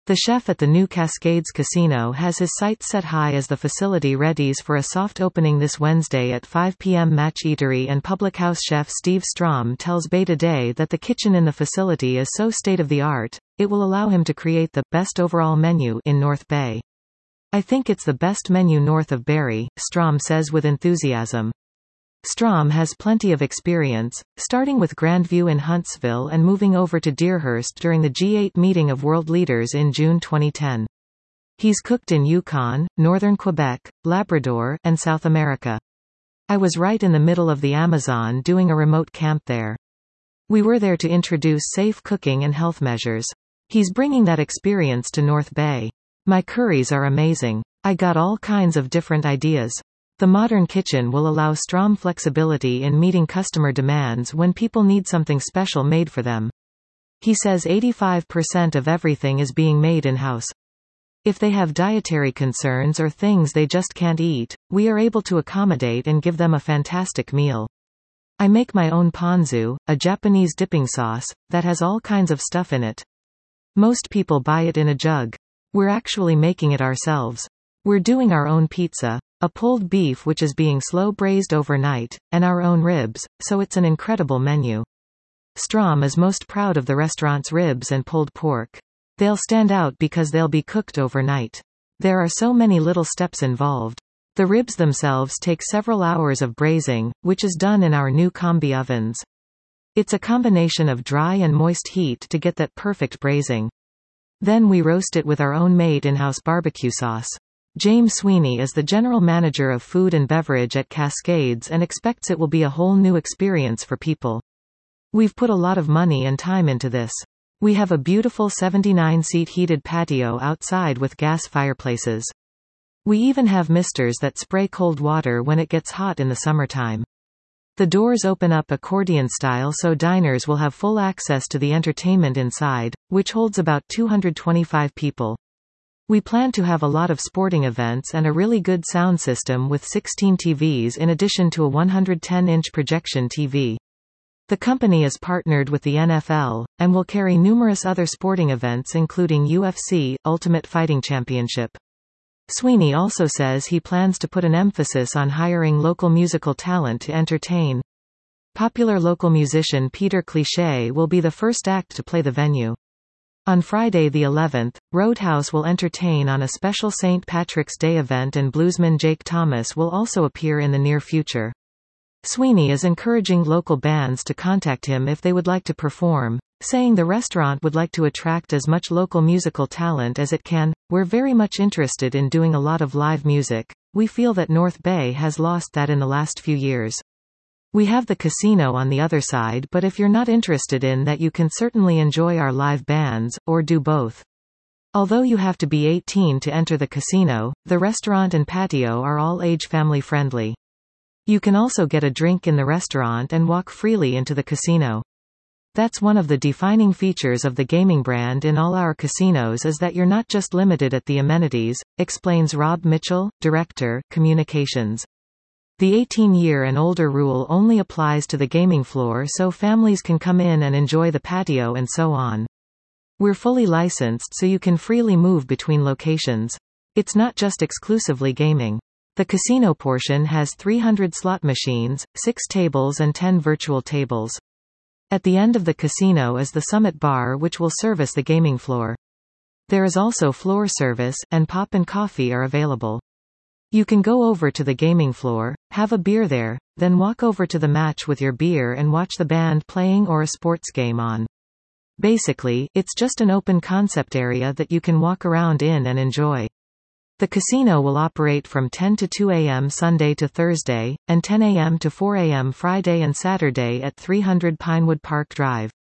The chef at the new Cascades Casino has his sights set high as the facility readies for a soft opening this Wednesday at 5 p.m. Match Eatery and Public House chef Steve Strom tells Bay Today that the kitchen in the facility is so state-of-the-art, it will allow him to create the best overall menu in North Bay. I think it's the best menu north of Barrie, Strom says with enthusiasm. Strom has plenty of experience, starting with Grandview in Huntsville and moving over to Deerhurst during the G8 meeting of world leaders in June 2010. He's cooked in Yukon, northern Quebec, Labrador, and South America. I was right in the middle of the Amazon doing a remote camp there. We were there to introduce safe cooking and health measures. He's bringing that experience to North Bay. My curries are amazing. I got all kinds of different ideas. The modern kitchen will allow Strom flexibility in meeting customer demands when people need something special made for them. He says 85% of everything is being made in-house. If they have dietary concerns or things they just can't eat, we are able to accommodate and give them a fantastic meal. I make my own ponzu, a Japanese dipping sauce, that has all kinds of stuff in it. Most people buy it in a jug. We're actually making it ourselves. We're doing our own pizza, a pulled beef which is being slow braised overnight, and our own ribs, so it's an incredible menu. Strom is most proud of the restaurant's ribs and pulled pork. They'll stand out because they'll be cooked overnight. There are so many little steps involved. The ribs themselves take several hours of braising, which is done in our new combi ovens. It's a combination of dry and moist heat to get that perfect braising. Then we roast it with our own made in-house barbecue sauce. James Sweeney is the general manager of food and beverage at Cascades and expects it will be a whole new experience for people. We've put a lot of money and time into this. We have a beautiful 79-seat heated patio outside with gas fireplaces. We even have misters that spray cold water when it gets hot in the summertime. The doors open up accordion style so diners will have full access to the entertainment inside, which holds about 225 people. We plan to have a lot of sporting events and a really good sound system with 16 TVs in addition to a 110-inch projection TV. The company is partnered with the NFL, and will carry numerous other sporting events including UFC, Ultimate Fighting Championship. Sweeney also says he plans to put an emphasis on hiring local musical talent to entertain. Popular local musician Peter Cliché will be the first act to play the venue. On Friday the 11th, Roadhouse will entertain on a special St. Patrick's Day event and bluesman Jake Thomas will also appear in the near future. Sweeney is encouraging local bands to contact him if they would like to perform, saying the restaurant would like to attract as much local musical talent as it can. We're very much interested in doing a lot of live music. We feel that North Bay has lost that in the last few years. We have the casino on the other side, but if you're not interested in that you can certainly enjoy our live bands, or do both. Although you have to be 18 to enter the casino, the restaurant and patio are all age family friendly. You can also get a drink in the restaurant and walk freely into the casino. That's one of the defining features of the gaming brand in all our casinos is that you're not just limited at the amenities, explains Rob Mitchell, Director, Communications. The 18-year and older rule only applies to the gaming floor so families can come in and enjoy the patio and so on. We're fully licensed so you can freely move between locations. It's not just exclusively gaming. The casino portion has 300 slot machines, 6 tables and 10 virtual tables. At the end of the casino is the Summit Bar which will service the gaming floor. There is also floor service, and pop and coffee are available. You can go over to the gaming floor, have a beer there, then walk over to the match with your beer and watch the band playing or a sports game on. Basically, it's just an open concept area that you can walk around in and enjoy. The casino will operate from 10 to 2 a.m. Sunday to Thursday, and 10 a.m. to 4 a.m. Friday and Saturday at 300 Pinewood Park Drive.